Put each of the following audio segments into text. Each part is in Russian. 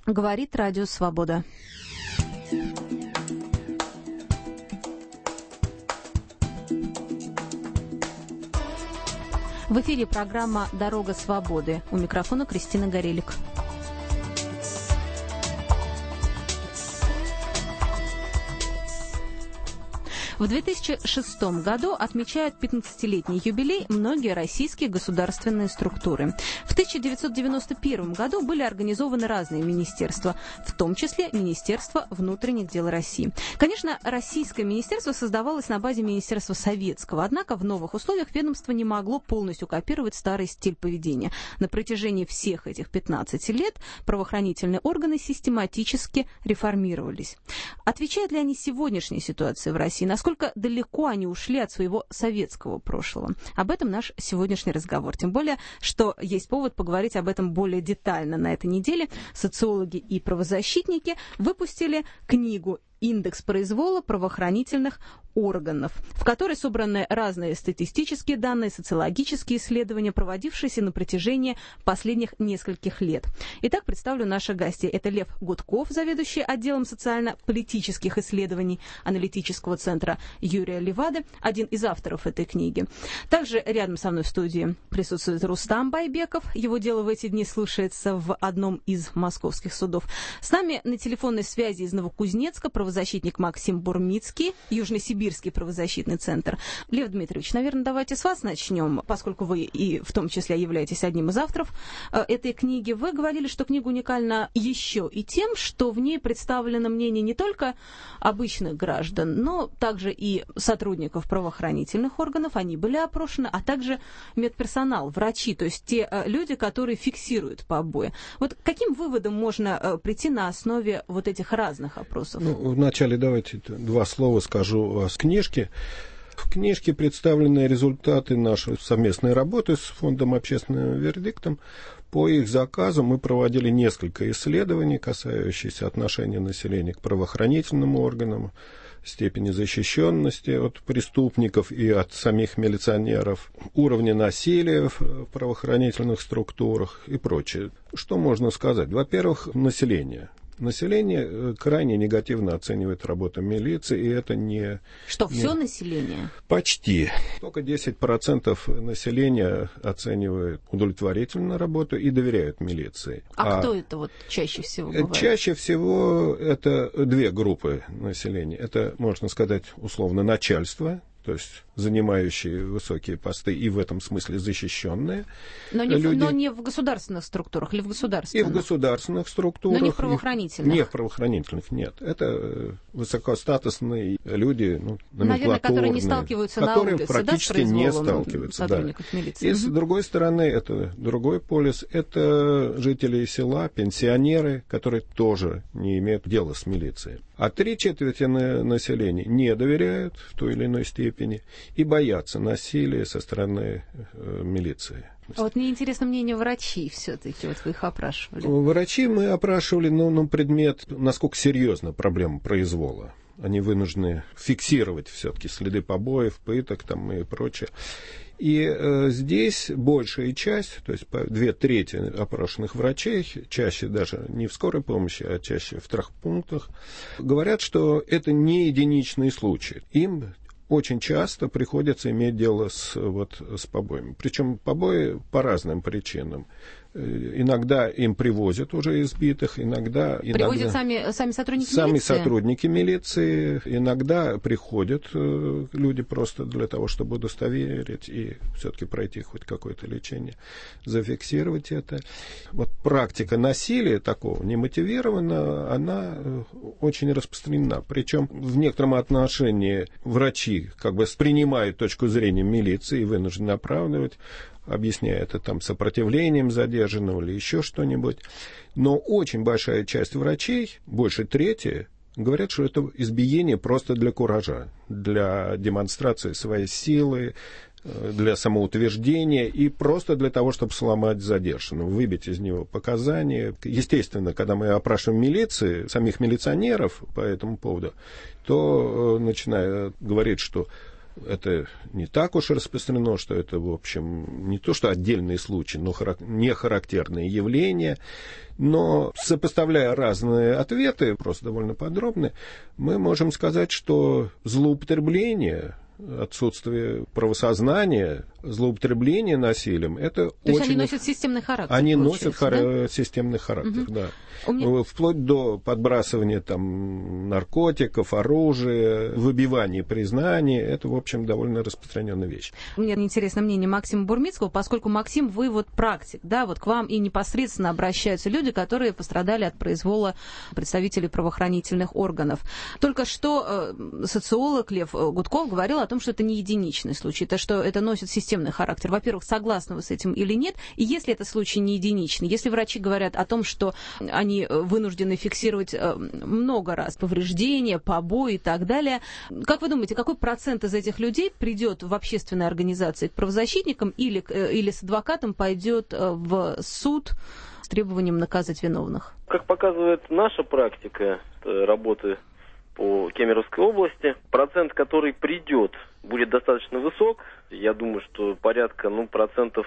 Говорит Радио Свобода. В эфире программа «Дорога свободы». У микрофона Кристина Горелик. В 2006 году отмечают 15-летний юбилей многие российские государственные структуры. В 1991 году были организованы разные министерства, в том числе Министерство внутренних дел России. Конечно, российское министерство создавалось на базе Министерства советского, однако в новых условиях ведомство не могло полностью копировать старый стиль поведения. На протяжении всех этих 15 лет правоохранительные органы систематически реформировались. Отвечают ли они сегодняшней ситуации в России? Насколько далеко они ушли от своего советского прошлого? Об этом наш сегодняшний разговор. Тем более, что есть повод поговорить об этом более детально. На этой неделе социологи и правозащитники выпустили книгу «Индекс произвола правоохранительных органов», в которой собраны разные статистические данные, социологические исследования, проводившиеся на протяжении последних нескольких лет. Итак, представлю наших гостей. Это Лев Гудков, заведующий отделом социально-политических исследований аналитического центра Юрия Левады, один из авторов этой книги. Также рядом со мной в студии присутствует Рустам Байбеков. Его дело в эти дни слушается в одном из московских судов. С нами на телефонной связи из Новокузнецка правозащитник Максим Бурмицкий, Южно-Сибирский правозащитный центр. Лев Дмитриевич, наверное, давайте с вас начнем, поскольку вы и в том числе являетесь одним из авторов этой книги. Вы говорили, что книга уникальна еще и тем, что в ней представлено мнение не только обычных граждан, но также и сотрудников правоохранительных органов, они были опрошены, а также медперсонал, врачи, то есть те люди, которые фиксируют побои. Вот к каким выводам можно прийти на основе вот этих разных опросов? Вначале давайте два слова скажу о книжке. В книжке представлены результаты нашей совместной работы с Фондом общественным вердиктом. По их заказу мы проводили несколько исследований, касающихся отношения населения к правоохранительным органам, степени защищенности от преступников и от самих милиционеров, уровня насилия в правоохранительных структурах и прочее. Что можно сказать? Во-первых, население. Население крайне негативно оценивает работу милиции, и это не... Что, все население? Почти. Только 10% населения оценивает удовлетворительно работу и доверяют милиции. А кто это вот чаще всего бывает? Чаще всего это две группы населения. Это, можно сказать, условно, начальство, то есть занимающие высокие посты и в этом смысле защищенные. Но не в государственных структурах или в государственных? И в государственных структурах. Но не в правоохранительных? Не в правоохранительных, нет. Это высокостатусные люди, номенклатурные. Наверное, которые не сталкиваются на улице, практически не сталкиваются. Сотрудников милиции. И с другой стороны, это другой полюс, это жители села, пенсионеры, которые тоже не имеют дела с милицией. А 3/4 населения не доверяют в той или иной степени и боятся насилия со стороны милиции. А вот мне интересно мнение врачей все-таки, вот вы их опрашивали. Врачи мы опрашивали, предмет, насколько серьезна проблема произвола. Они вынуждены фиксировать все-таки следы побоев, пыток и прочее. И здесь большая часть, то есть 2/3 опрошенных врачей, чаще даже не в скорой помощи, а чаще в травмпунктах, говорят, что это не единичный случай. Им очень часто приходится иметь дело с побоями. Причем побои по разным причинам. Иногда им привозят уже избитых, иногда привозят сами сотрудники милиции? Сами сотрудники милиции. Иногда приходят люди просто для того, чтобы удостоверить и все-таки пройти хоть какое-то лечение, зафиксировать это. Вот практика насилия такого немотивированного, она очень распространена. Причем в некотором отношении врачи принимают точку зрения милиции и вынуждены оправдывать, объясняя это сопротивлением задержанного или еще что-нибудь. Но очень большая часть врачей, больше трети, говорят, что это избиение просто для куража, для демонстрации своей силы, для самоутверждения и просто для того, чтобы сломать задержанного, выбить из него показания. Естественно, когда мы опрашиваем милиции, самих милиционеров по этому поводу, то начинают говорить, что это не так уж распространено, что это, в общем, не то что отдельные случаи, но не характерные явления. Но, сопоставляя разные ответы, просто довольно подробно, мы можем сказать, что злоупотребление, отсутствие правосознания, злоупотребление насилием, это то есть они носят системный характер. Они носят системный характер, да. Вплоть до подбрасывания там наркотиков, оружия, выбивания признаний. Это, в общем, довольно распространенная вещь. Мне интересно мнение Максима Бурмицкого, поскольку, Максим, вы вот практик, да, вот к вам и непосредственно обращаются люди, которые пострадали от произвола представителей правоохранительных органов. Только что социолог Лев Гудков говорил о том, что это не единичный случай, то, что это носит системный характер. Во-первых, согласны вы с этим или нет? И если это случай не единичный, если врачи говорят о том, что они вынуждены фиксировать много раз повреждения, побои и так далее, как вы думаете, какой процент из этих людей придет в общественные организации к правозащитникам или с адвокатом пойдет в суд с требованием наказать виновных? Как показывает наша практика работы по Кемеровской области, процент, который придет, будет достаточно высок. Я думаю, что порядка процентов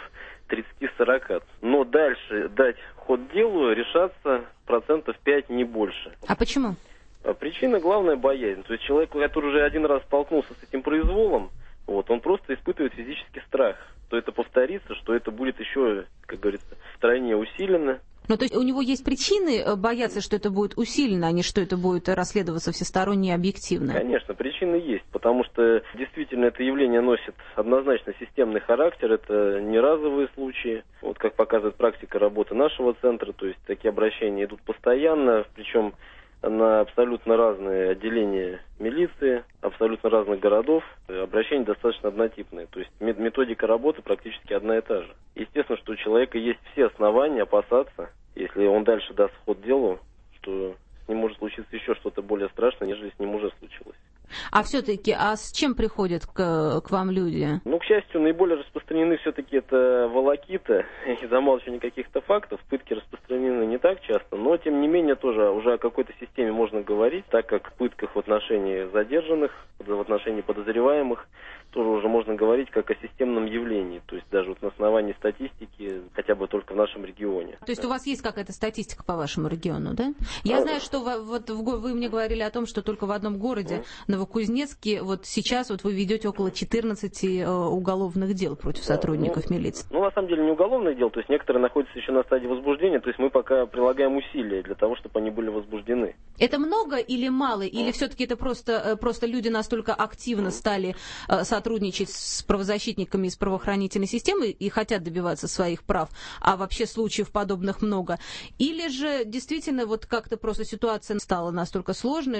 30-40. Но дальше дать ход делу, решаться процентов 5, не больше. А почему? Причина главная — боязнь. То есть человек, который уже один раз столкнулся с этим произволом, он просто испытывает физический страх, что это повторится, что это будет еще, как говорится, втройне усилено. Ну, то есть у него есть причины бояться, что это будет усилено, а не что это будет расследоваться всесторонне и объективно? Конечно, причины есть, потому что действительно это явление носит однозначно системный характер, это не разовые случаи. Вот как показывает практика работы нашего центра, то есть такие обращения идут постоянно, причем на абсолютно разные отделения милиции, абсолютно разных городов. Обращения достаточно однотипные, то есть методика работы практически одна и та же. Естественно, что у человека есть все основания опасаться, если он дальше даст ход делу, что с ним может случиться еще что-то более страшное, нежели с ним уже случилось. А все-таки, с чем приходят к вам люди? К счастью, наиболее распространены все-таки это волокита и замалчивание каких-то фактов. Пытки распространены не так часто, но, тем не менее, тоже уже о какой-то системе можно говорить, так как в пытках в отношении задержанных, в отношении подозреваемых, тоже уже можно говорить как о системном явлении, то есть даже на основании статистики, хотя бы только в нашем регионе. То есть у вас есть какая-то статистика по вашему региону, да? Я знаю, что вы мне говорили о том, что только в одном городе, Новокузнецке, сейчас вы ведете около 14 уголовных дел против сотрудников милиции. На самом деле не уголовных дел, то есть некоторые находятся еще на стадии возбуждения, то есть мы пока прилагаем усилия для того, чтобы они были возбуждены. Это много или мало? Или все-таки это просто люди настолько активно стали сотрудничать с правозащитниками из правоохранительной системы и хотят добиваться своих прав, а вообще случаев подобных много? Или же действительно как-то просто ситуация стала настолько сложной,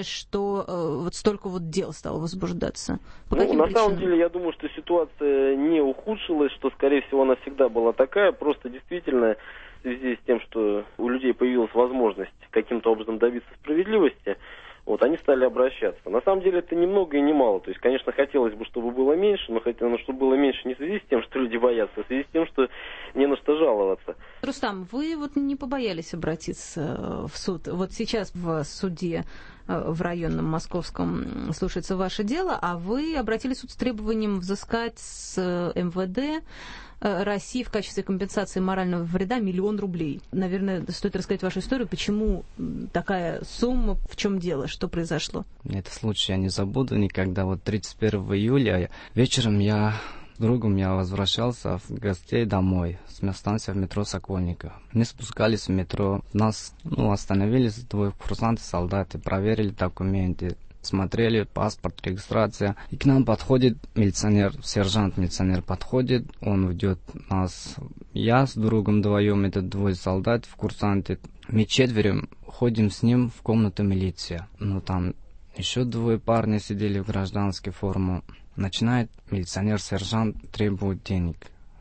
что столько дел стало возбуждаться? По каким причинам? На самом деле, я думаю, что ситуация не ухудшилась, что, скорее всего, она всегда была такая, просто действительно в связи с тем, что у людей появилась возможность каким-то образом добиться справедливости, они стали обращаться. На самом деле это ни много и ни мало. То есть, конечно, хотелось бы, чтобы было меньше, но чтобы было меньше не в связи с тем, что люди боятся, а в связи с тем, что не на что жаловаться. Рустам, вы не побоялись обратиться в суд? Сейчас в суде в районном московском слушается ваше дело, а вы обратились в суд с требованием взыскать с МВД России в качестве компенсации морального вреда 1 000 000 рублей. Наверное, стоит рассказать вашу историю, почему такая сумма, в чем дело, что произошло? Этот случай я не забуду никогда. 31 июля вечером я с другом возвращался в гостей домой с станции в метро Сокольников. Мы спускались в метро, нас остановились 2 курсанты-солдаты, проверили документы, смотрели паспорт, регистрация. И к нам подходит сержант-милиционер подходит, он ведет нас, я с другом вдвоем, это 2 солдат в курсанте. Мы 4 ходим с ним в комнату милиции. Там еще 2 парня сидели в гражданской форме. Начинает милиционер-сержант требовать денег.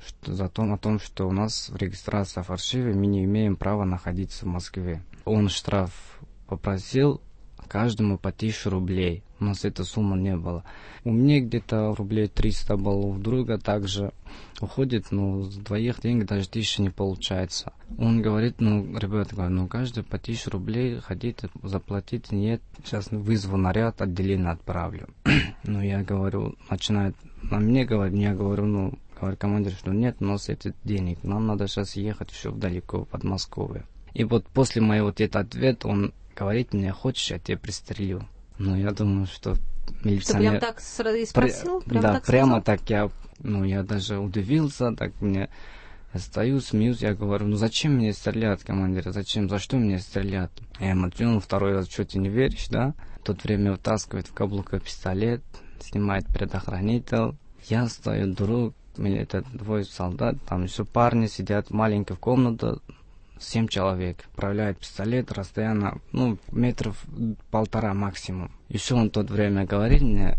О том, что у нас регистрация фальшивая, мы не имеем права находиться в Москве. Он штраф попросил каждому по 1000 рублей. У нас эта сумма не было. У меня где-то рублей 300 было, у друга также уходит, но с двоих денег даже 1000 не получается. Он говорит, ребята, каждый по 1000 рублей хотите заплатить, нет, сейчас вызову наряд, отделение отправлю. Я говорю, начинает на мне говорить, я говорю, говорит командир, что нет у нас этих денег, нам надо сейчас ехать еще далеко, в Подмосковье. И вот после моего этот ответ, он говорит мне, хочешь, я тебя пристрелю. Я думаю, что милиционер... Что прям так и спросил? Прямо так я даже удивился, так я стою, смеюсь, я говорю, зачем мне стрелять, командир, зачем, за что мне стрелять? Я ему ответил, второй раз, что ты не веришь, да? В то время вытаскивает в каблука пистолет, снимает предохранитель, я стою, друг, это двое солдат, там еще парни сидят, маленькая комната, 7 человек. Управляет пистолет, расстояние, метров 1,5 максимум. Еще он в то время говорит мне,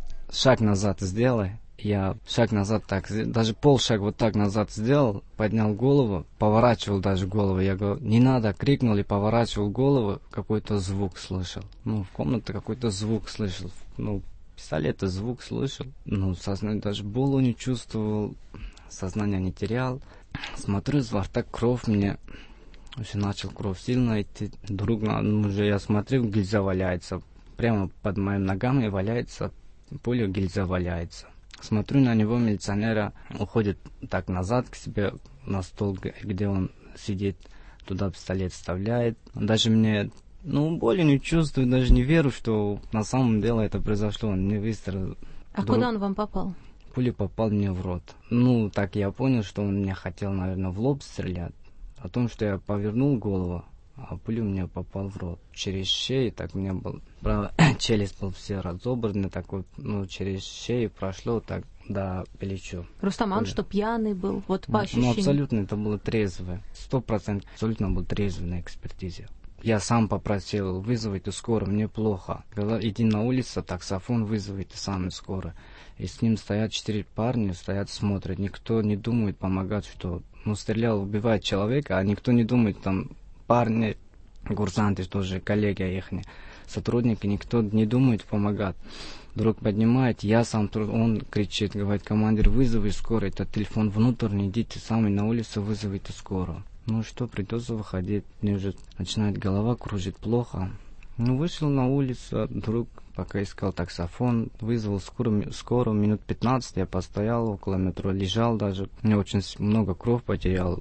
шаг назад сделай. Я шаг назад даже полшага вот так назад сделал, поднял голову, поворачивал даже голову. Я говорю, не надо, крикнул и поворачивал голову, какой-то звук слышал. В комнате какой-то звук слышал. Пистолета звук слышал. Сознание даже болу не чувствовал, сознание не терял. Смотрю, изо рта кровь мне. Уже начал кровь сильно идти. Вдруг уже я смотрю, гильза валяется. Прямо под моими ногами валяется, пуля, гильза валяется. Смотрю на него, милиционера уходит так назад к себе на стол, где он сидит. Туда пистолет вставляет. Даже мне, боли не чувствую, даже не верю, что на самом деле это произошло. Он не выстрелил. А куда он вам попал? Пуля попал мне в рот. Так я понял, что он меня хотел, наверное, в лоб стрелять. О том, что я повернул голову, а пуля мне попал в рот. Через шею, так у меня был, правда, челюсть был все разобранный, такой, через шею прошло так до плеча. Рустам, что пьяный был, вот по ощущениям? Абсолютно, это было трезвое. 100% абсолютно был трезвый на экспертизе. Я сам попросил, вызовите скорую, мне плохо. Говорю, иди на улицу, таксофон вызовите сами скорую. И с ним стоят 4 парня, смотрят. Никто не думает помогать, что стрелял, убивает человека, а никто не думает, там парни, курсанты, тоже коллеги их, сотрудники, никто не думает помогать. Друг поднимает, я сам, он кричит, говорит, командир, вызови скорую, это телефон внутренний, идите сами на улицу, вызовите скорую. Что, придется выходить, мне уже начинает голова кружить плохо. Вышел на улицу, друг пока искал таксофон, вызвал скорую, минут 15 я постоял около метро, лежал даже, мне очень много крови потерял.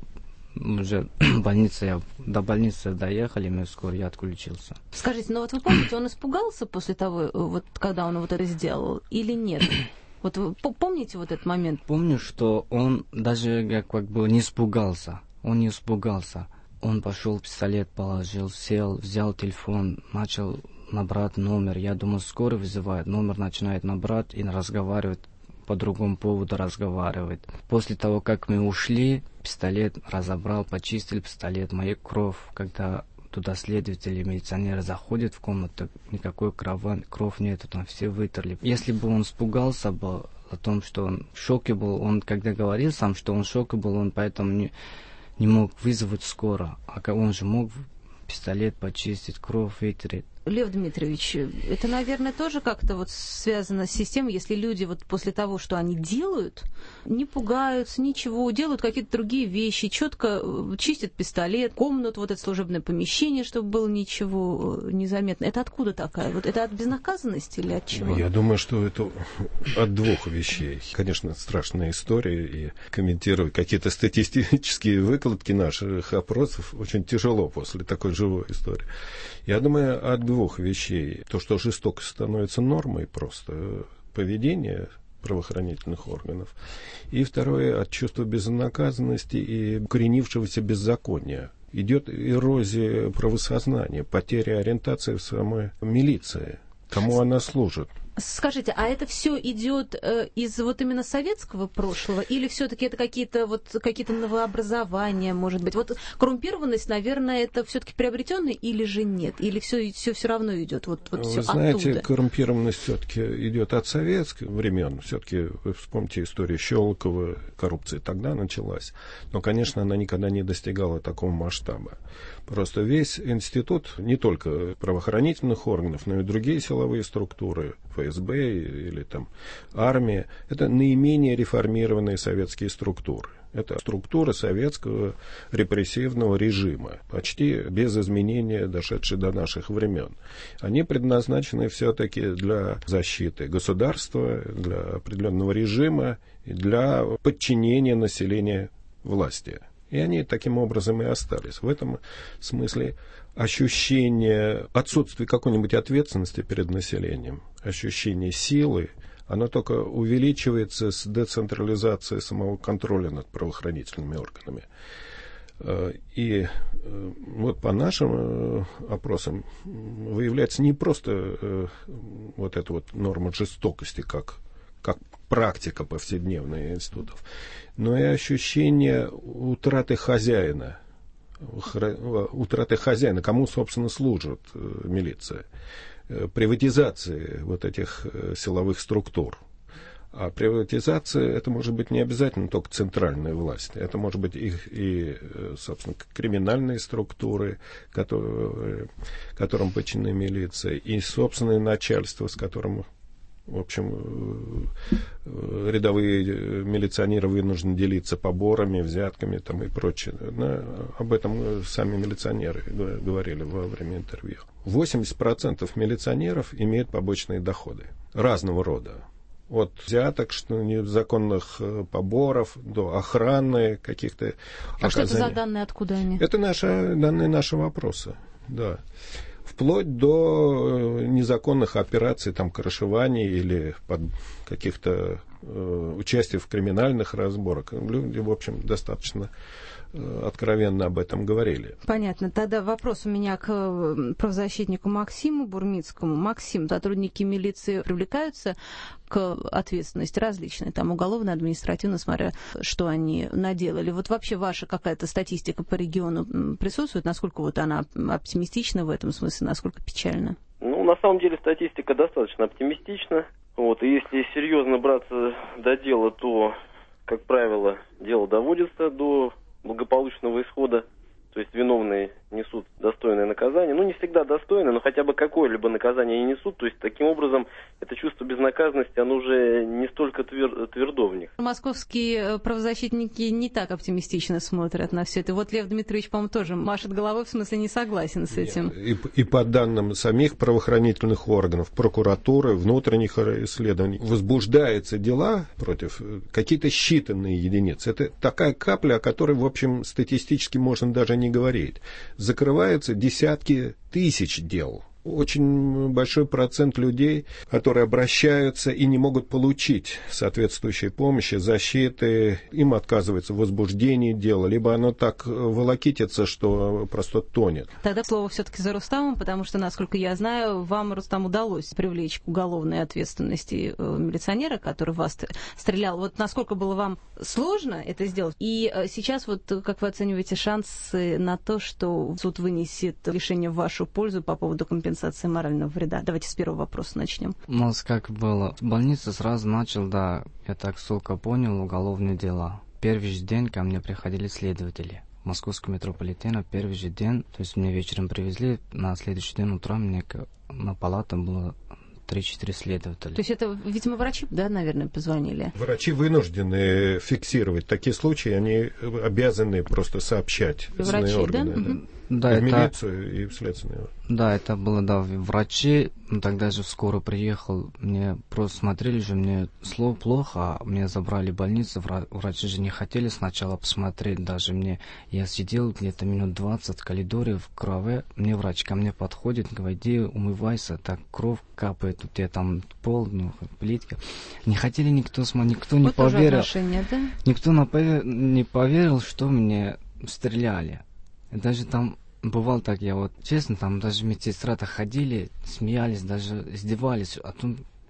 Уже до больницы доехали, мы скоро, я отключился. Скажите, вы помните, он испугался после того, когда он это сделал, или нет? Вы помните этот момент? Помню, что он даже не испугался. Он не испугался. Он пошел, пистолет положил, сел, взял телефон, начал набрать номер. Я думаю, скорый вызывает. Номер начинает набрать и разговаривает. По другому поводу разговаривает. После того, как мы ушли, пистолет разобрал, почистил пистолет, моя кровь. Когда туда следователи, милиционеры заходят в комнату, никакой кровь нету, там все вытерли. Если бы он испугался бы о том, что он в шоке был, он когда говорил сам, что он в шоке был, он поэтому не мог вызвать скоро, а он же мог пистолет почистить, кровь вытереть. Лев Дмитриевич, это, наверное, тоже как-то связано с системой, если люди после того, что они делают, не пугаются, ничего, делают какие-то другие вещи, четко чистят пистолет, комнату, это служебное помещение, чтобы было ничего незаметно. Это откуда такая? Это от безнаказанности или от чего? Я думаю, что это от двух вещей. Конечно, страшная история, и комментировать какие-то статистические выкладки наших опросов очень тяжело после такой живой истории. Я думаю, от двух вещей. То, что жестокость становится нормой просто поведения правоохранительных органов. И второе, от чувства безнаказанности и укоренившегося беззакония. Идет эрозия правосознания, потеря ориентации в самой милиции. Кому она служит? Скажите, а это все идет из вот именно советского прошлого, или все-таки это какие-то новообразования, может быть? Вот коррумпированность, наверное, это все-таки приобретенная или же нет? Или все равно идет вот все Вы знаете, оттуда? коррумпированность все-таки идет от советских времен. Все-таки вы вспомните историю Щелокова, коррупция тогда началась. Но, конечно, она никогда не достигала такого масштаба. Просто весь институт, не только правоохранительных органов, но и другие силовые структуры, ФСБ или там армия, это наименее реформированные советские структуры. Это структура советского репрессивного режима, почти без изменения, дошедшие до наших времен. Они предназначены все-таки для защиты государства, для определенного режима и для подчинения населения власти. И они таким образом и остались. В этом смысле ощущение отсутствия какой-нибудь ответственности перед населением, ощущение силы, оно только увеличивается с децентрализацией самого контроля над правоохранительными органами. И вот по нашим опросам выявляется не просто вот эта вот норма жестокости, как практика повседневная институтов, но и ощущение утраты хозяина, кому, собственно, служит милиция, приватизации вот этих силовых структур. А приватизация, это может быть не обязательно только центральная власть, это может быть и собственно, криминальные структуры, которым подчинена милиция, и собственное начальство, с которым, в общем, рядовые милиционеры вынуждены делиться поборами, взятками там, и прочее. Об этом сами милиционеры говорили во время интервью. 80% милиционеров имеют побочные доходы разного рода. От взяток, незаконных поборов, до охраны каких-то оказаний. Что это за данные, откуда они? Это данные нашего опроса, да. Вплоть до незаконных операций, там, крышеваний или каких-то участий в криминальных разборках. Люди, в общем, достаточно откровенно об этом говорили. Понятно. Тогда вопрос у меня к правозащитнику Максиму Бурмицкому. Максим, сотрудники милиции привлекаются к ответственности различной, там, уголовно, административно, смотря, что они наделали. Вот вообще ваша какая-то статистика по региону присутствует? Насколько вот она оптимистична в этом смысле, насколько печальна? Ну, на самом деле, статистика достаточно оптимистична. Вот, и если серьезно браться до дела, то, как правило, дело доводится до благополучного исхода, то есть виновные несут достойное наказание. Ну, не всегда достойное, но хотя бы какое-либо наказание они несут. То есть, таким образом, это чувство безнаказанности, оно уже не столько твердо в них. Московские правозащитники не так оптимистично смотрят на все это. Вот Лев Дмитриевич, по-моему, тоже машет головой, в смысле не согласен с этим. И по данным самих правоохранительных органов, прокуратуры, внутренних исследований, возбуждаются дела против какие-то считанные единицы. Это такая капля, о которой, в общем, статистически можно даже не говорить. Закрываются десятки тысяч дел. Очень большой процент людей, которые обращаются и не могут получить соответствующей помощи, защиты, им отказывается в возбуждении дела, либо оно так волокитится, что просто тонет. Тогда слово все-таки за Рустамом, потому что, насколько я знаю, вам, Рустам, удалось привлечь к уголовной ответственности милиционера, который вас стрелял. Вот насколько было вам сложно это сделать? И сейчас вот как вы оцениваете шансы на то, что суд вынесет решение в вашу пользу по поводу компенсации морального вреда? Давайте с первого вопроса начнем. У нас как было. В больнице сразу начал, да, я так ссылка понял, уголовные дела. Первый же день ко мне приходили следователи. Московского метрополитена первый же день, то есть мне вечером привезли, на следующий день утром мне на палату было 3-4 следователя. То есть это, видимо, врачи, да, наверное, позвонили? Врачи вынуждены фиксировать такие случаи, они обязаны просто сообщать в следственные органы. Да? Угу. Да, в это... милицию и в следственные органы. Да, это было, да, врачи. Тогда же скоро приехал. Мне просто смотрели же, мне слов плохо, а меня забрали в больницу. Врачи же не хотели сначала посмотреть даже мне. Я сидел где-то минут 20 в коридоре в крови. Мне врач ко мне подходит, говорит: иди умывайся, так кровь капает, у тебя там пол, плитка. Не хотели никто смотреть, никто не поверил. Да? Никто не поверил, что мне стреляли. И даже там бывало так, я вот честно, там даже медсестра-то ходили, смеялись, даже издевались. А тут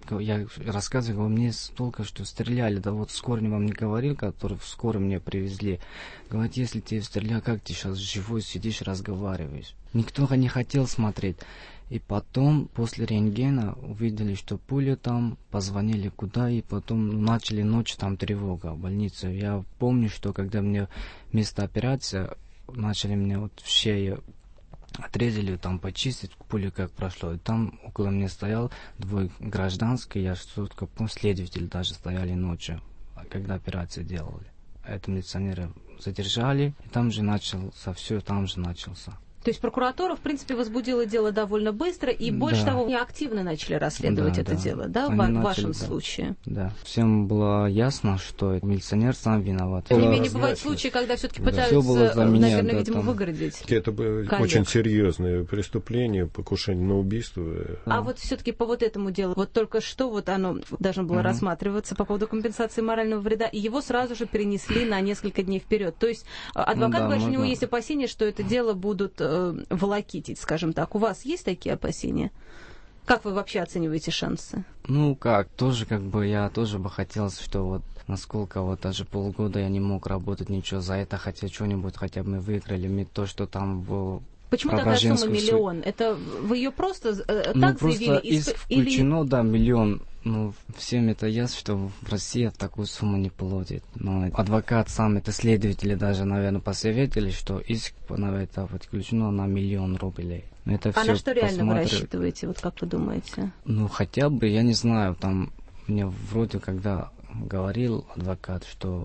Я рассказывал, мне только что стреляли, да вот скорый вам не говорил, который вскоре мне привезли. Говорит, если тебе стреляли, как ты сейчас живой сидишь, разговариваешь? Никто не хотел смотреть. И потом, после рентгена, увидели, что пуля там, позвонили куда, и потом начали ночью там тревога в больнице. Я помню, что когда мне вместо операции начали мне вот в шее отрезали, там почистить, пуля как прошло. И там около меня стоял двое гражданских, я что-то следователь даже стояли ночью, когда операцию делали. Это милиционеры задержали, и там же начался, все там же начался. То есть прокуратура, в принципе, возбудила дело довольно быстро, и больше того, они активно начали расследовать это дело, да, в вашем случае? Да. Всем было ясно, что милиционер сам виноват. Тем не менее, бывают случаи, когда все-таки пытаются, наверное, видимо, выгородить. Это было очень серьезное преступление, покушение на убийство. А вот все-таки по вот этому делу, вот только что вот оно должно было рассматриваться по поводу компенсации морального вреда, и его сразу же перенесли на несколько дней вперед. То есть адвокат говорит, что у него есть опасения, что это дело будут волокитить, скажем так. У вас есть такие опасения? Как вы вообще оцениваете шансы? Ну как, тоже я тоже бы хотел, что вот насколько вот даже полгода я не мог работать ничего за это, хотя что-нибудь хотя бы мы выиграли, то, что там было. Почему такая сумма миллион? Это вы ее просто так заявили? Просто иск включено, да, миллион. Ну, всем это ясно, что в России такую сумму не платит. Но адвокат сам, это следователи даже, наверное, посоветовали, что иск на это включено на 1 000 000 рублей. Это а на что реально вы рассчитываете, вот как вы думаете? Ну, хотя бы, я не знаю, там мне вроде когда говорил адвокат, что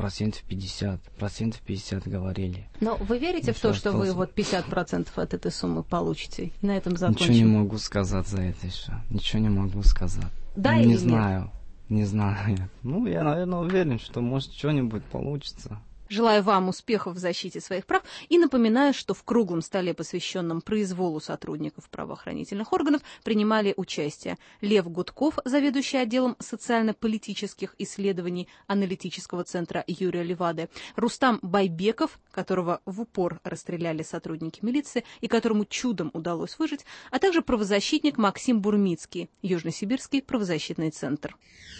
50% говорили. Но вы верите в то, что вы вот 50% от этой суммы получите? На этом закончим. Ничего не могу сказать за это еще. Ничего не могу сказать. Да или не знаю. Не знаю. Ну, я, наверное, уверен, что может что-нибудь получится. Желаю вам успехов в защите своих прав и напоминаю, что в круглом столе, посвященном произволу сотрудников правоохранительных органов, принимали участие Лев Гудков, заведующий отделом социально-политических исследований аналитического центра Юрия Левады, Рустам Байбеков, которого в упор расстреляли сотрудники милиции и которому чудом удалось выжить, а также правозащитник Максим Бурмицкий, Южно-Сибирский правозащитный центр.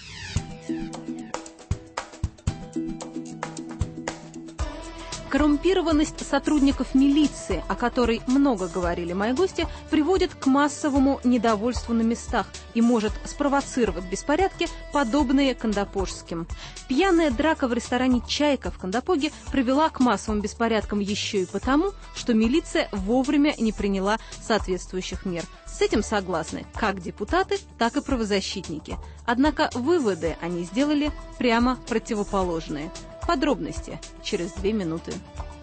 Коррумпированность сотрудников милиции, о которой много говорили мои гости, приводит к массовому недовольству на местах и может спровоцировать беспорядки, подобные кандапожским. Пьяная драка в ресторане «Чайка» в Кандапоге привела к массовым беспорядкам еще и потому, что милиция вовремя не приняла соответствующих мер. С этим согласны как депутаты, так и правозащитники. Однако выводы они сделали прямо противоположные. Подробности через 2 минуты.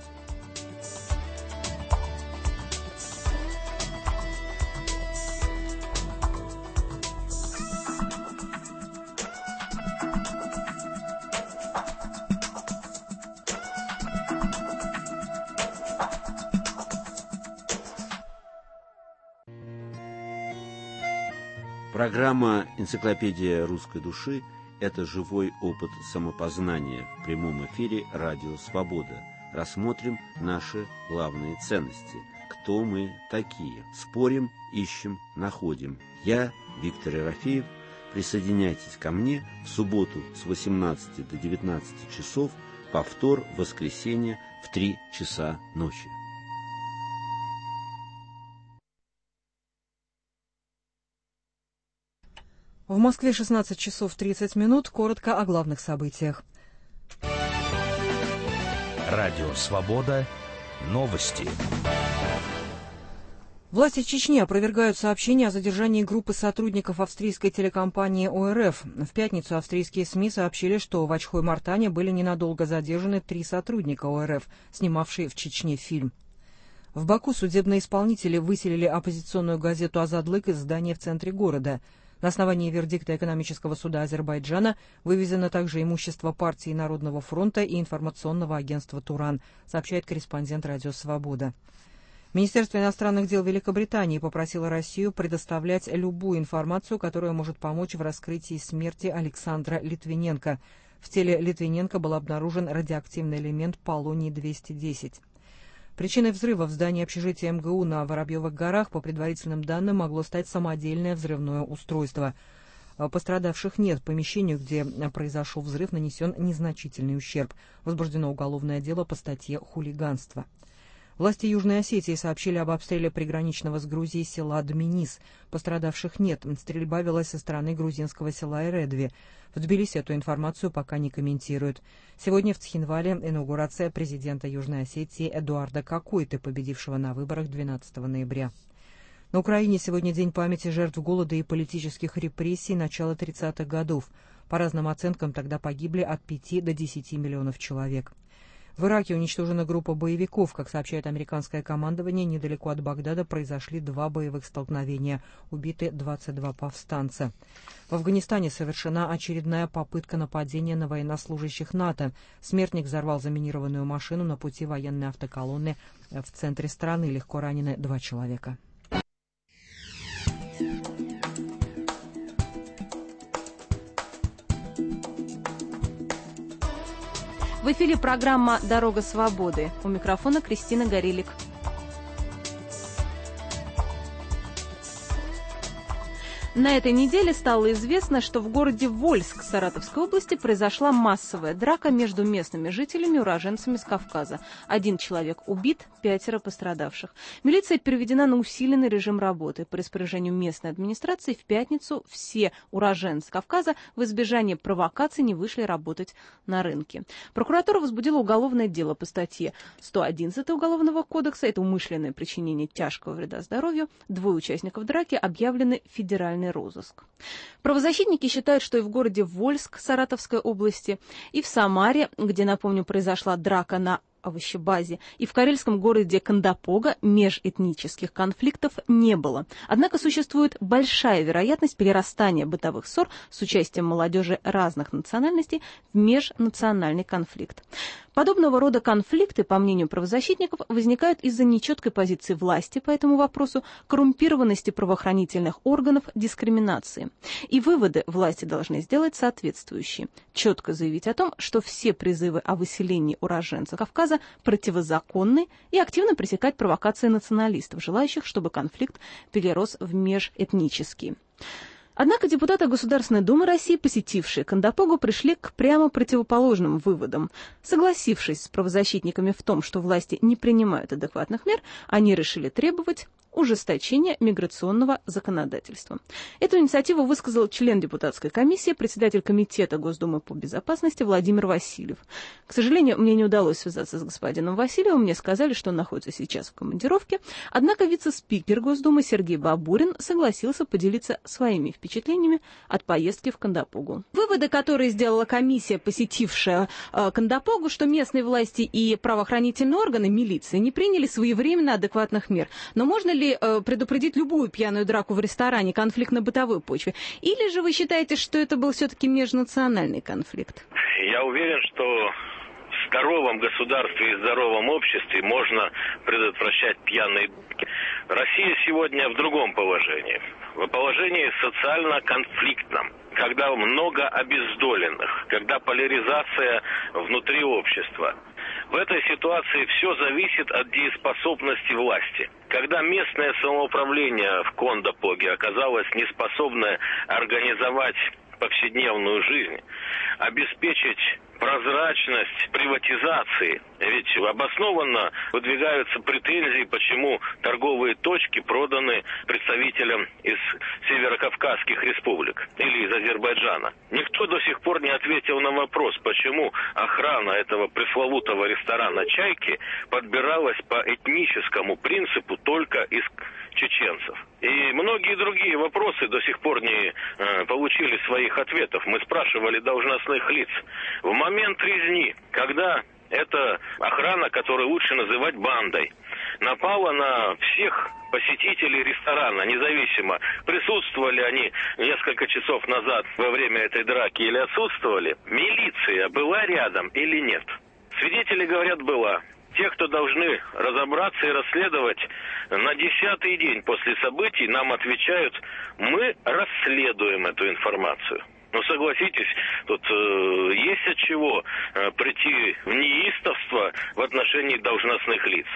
Программа «Энциклопедия русской души» – это живой опыт самопознания в прямом эфире «Радио Свобода». Рассмотрим наши главные ценности. Кто мы такие? Спорим, ищем, находим. Я, Виктор Ерофеев. Присоединяйтесь ко мне в субботу с 18 до 19 часов, повтор в воскресенье в 3 часа ночи. В Москве 16 часов 30 минут. Коротко о главных событиях. Радио «Свобода». Новости. Власти Чечни опровергают сообщения о задержании группы сотрудников австрийской телекомпании ОРФ. В пятницу австрийские СМИ сообщили, что в Очхой-Мартане были ненадолго задержаны 3 сотрудника ОРФ, снимавшие в Чечне фильм. В Баку судебные исполнители выселили оппозиционную газету «Азадлык» из здания в центре города. На основании вердикта экономического суда Азербайджана вывезено также имущество партии Народного фронта и информационного агентства «Туран», сообщает корреспондент «Радио Свобода». Министерство иностранных дел Великобритании попросило Россию предоставлять любую информацию, которая может помочь в раскрытии смерти Александра Литвиненко. В теле Литвиненко был обнаружен радиоактивный элемент полоний-210. Причиной взрыва в здании общежития МГУ на Воробьевых горах, по предварительным данным, могло стать самодельное взрывное устройство. Пострадавших нет. Помещению, где произошел взрыв, нанесен незначительный ущерб. Возбуждено уголовное дело по статье «Хулиганство». Власти Южной Осетии сообщили об обстреле приграничного с Грузией села Дминис. Пострадавших нет. Стрельба велась со стороны грузинского села Эредви. В Тбилиси эту информацию пока не комментируют. Сегодня в Цхинвале инаугурация президента Южной Осетии Эдуарда Кокойты, победившего на выборах 12 ноября. На Украине сегодня день памяти жертв голода и политических репрессий начала 30-х годов. По разным оценкам, тогда погибли от 5 до 10 миллионов человек. В Ираке уничтожена группа боевиков. Как сообщает американское командование, недалеко от Багдада произошли 2 боевых столкновения. Убиты 22 повстанца. В Афганистане совершена очередная попытка нападения на военнослужащих НАТО. Смертник взорвал заминированную машину на пути военной автоколонны в центре страны. Легко ранены 2 человека. В эфире программа «Дорога свободы». У микрофона Кристина Горелик. На этой неделе стало известно, что в городе Вольск Саратовской области произошла массовая драка между местными жителями и уроженцами с Кавказа. 1 человек убит, 5 пострадавших. Милиция переведена на усиленный режим работы. По распоряжению местной администрации в пятницу все уроженцы Кавказа в избежание провокаций не вышли работать на рынке. Прокуратура возбудила уголовное дело по статье 111 Уголовного кодекса. Это умышленное причинение тяжкого вреда здоровью. 2 участников драки объявлены в федеральный розыск. Правозащитники считают, что и в городе Вольск Саратовской области, и в Самаре, где, напомню, произошла драка на овощебазе, и в карельском городе Кандапога межэтнических конфликтов не было. Однако существует большая вероятность перерастания бытовых ссор с участием молодежи разных национальностей в межнациональный конфликт. Подобного рода конфликты, по мнению правозащитников, возникают из-за нечеткой позиции власти по этому вопросу, коррумпированности правоохранительных органов, дискриминации. И выводы власти должны сделать соответствующие. Четко заявить о том, что все призывы о выселении уроженцев Кавказа противозаконны, и активно пресекать провокации националистов, желающих, чтобы конфликт перерос в межэтнический. Однако депутаты Государственной Думы России, посетившие Кандапогу, пришли к прямо противоположным выводам. Согласившись с правозащитниками в том, что власти не принимают адекватных мер, они решили требовать ужесточения миграционного законодательства. Эту инициативу высказал член депутатской комиссии, председатель Комитета Госдумы по безопасности Владимир Васильев. К сожалению, мне не удалось связаться с господином Васильевым, мне сказали, что он находится сейчас в командировке, однако вице-спикер Госдумы Сергей Бабурин согласился поделиться своими впечатлениями от поездки в Кандапогу. Выводы, которые сделала комиссия, посетившая Кандапогу, что местные власти и правоохранительные органы, милиция, не приняли своевременно адекватных мер. Но можно ли предупредить любую пьяную драку в ресторане, конфликт на бытовой почве? Или же вы считаете, что это был все-таки межнациональный конфликт? Я уверен, что в здоровом государстве и здоровом обществе можно предотвращать пьяные драки. Россия сегодня в другом положении. В положении социально-конфликтном, когда много обездоленных, когда поляризация внутри общества. В этой ситуации все зависит от дееспособности власти. Когда местное самоуправление в Кандапоге оказалось неспособное организовать повседневную жизнь, обеспечить прозрачность приватизации. Ведь обоснованно выдвигаются претензии, почему торговые точки проданы представителям из северокавказских республик или из Азербайджана. Никто до сих пор не ответил на вопрос, почему охрана этого пресловутого ресторана «Чайки» подбиралась по этническому принципу только из чеченцев. И многие другие вопросы до сих пор не получили своих ответов. Мы спрашивали должностных лиц. В момент резни, когда эта охрана, которую лучше называть бандой, напала на всех посетителей ресторана, независимо, присутствовали они несколько часов назад во время этой драки или отсутствовали, милиция была рядом или нет? Свидетели говорят, была. Те, кто должны разобраться и расследовать, на 10-й день после событий нам отвечают: мы расследуем эту информацию. Но согласитесь, тут есть от чего прийти в неистовство в отношении должностных лиц.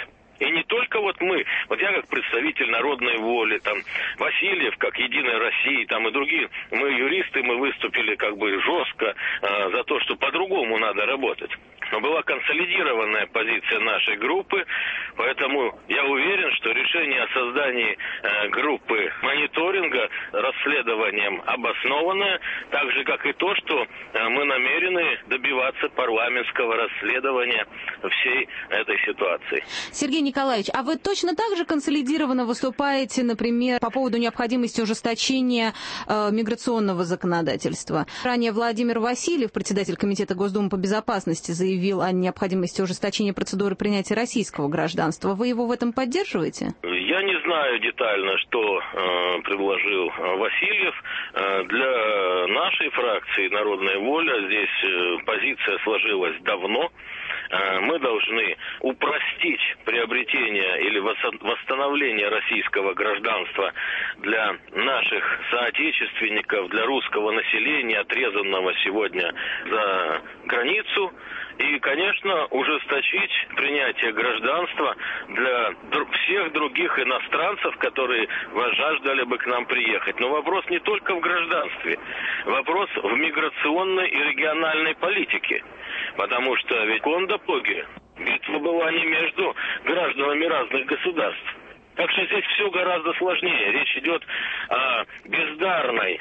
И не только вот мы, вот я как представитель народной воли, там, Васильев как Единой России, там, и другие, мы юристы, мы выступили как бы жестко за то, что по-другому надо работать. Но была консолидированная позиция нашей группы, поэтому я уверен, что решение о создании группы мониторинга расследованием обоснованное, так же, как и то, что мы намерены добиваться парламентского расследования всей этой ситуации. Сергей Николаевич, а вы точно так же консолидированно выступаете, например, по поводу необходимости ужесточения миграционного законодательства? Ранее Владимир Васильев, председатель Комитета Госдумы по безопасности, заявил о необходимости ужесточения процедуры принятия российского гражданства. Вы его в этом поддерживаете? Я не знаю детально, что предложил Васильев. Для нашей фракции «Народная воля» здесь позиция сложилась давно. Мы должны упростить приобретение или восстановление российского гражданства для наших соотечественников, для русского населения, отрезанного сегодня за границу. И, конечно, ужесточить принятие гражданства для всех других иностранцев, которые жаждали бы к нам приехать. Но вопрос не только в гражданстве. Вопрос в миграционной и региональной политике. Потому что ведь кондопоги, битва была не между гражданами разных государств. Так что здесь все гораздо сложнее. Речь идет о бездарной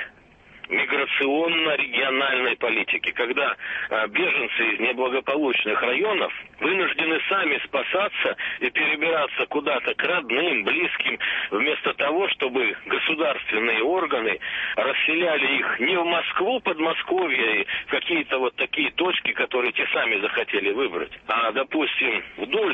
миграционно-региональной политики, когда беженцы из неблагополучных районов вынуждены сами спасаться и перебираться куда-то к родным, близким, вместо того, чтобы государственные органы расселяли их не в Москву, Подмосковье и какие-то вот такие точки, которые те сами захотели выбрать, а, допустим, вдоль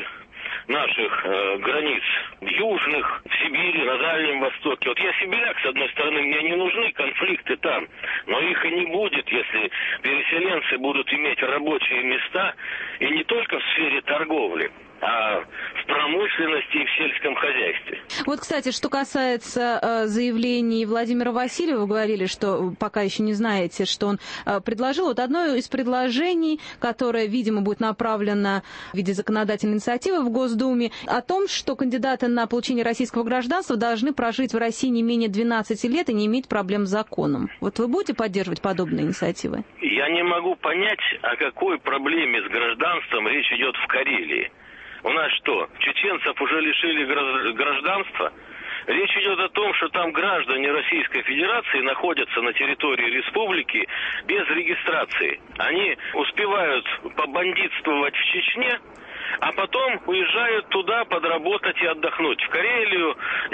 наших границ южных, в Сибири, на Дальнем Востоке. Вот я сибиряк, с одной стороны, мне не нужны конфликты там, но их и не будет, если переселенцы будут иметь рабочие места, и не только в сфере торговли, а в промышленности и в сельском хозяйстве. Вот, кстати, что касается заявлений Владимира Васильева, вы говорили, что пока еще не знаете, что он предложил. Вот одно из предложений, которое, видимо, будет направлено в виде законодательной инициативы в Госдуме, о том, что кандидаты на получение российского гражданства должны прожить в России не менее 12 лет и не иметь проблем с законом. Вот вы будете поддерживать подобные инициативы? Я не могу понять, о какой проблеме с гражданством речь идет в Карелии. У нас что, чеченцев уже лишили гражданства? Речь идет о том, что там граждане Российской Федерации находятся на территории республики без регистрации. Они успевают побандитствовать в Чечне, а потом уезжают туда подработать и отдохнуть в Карелию,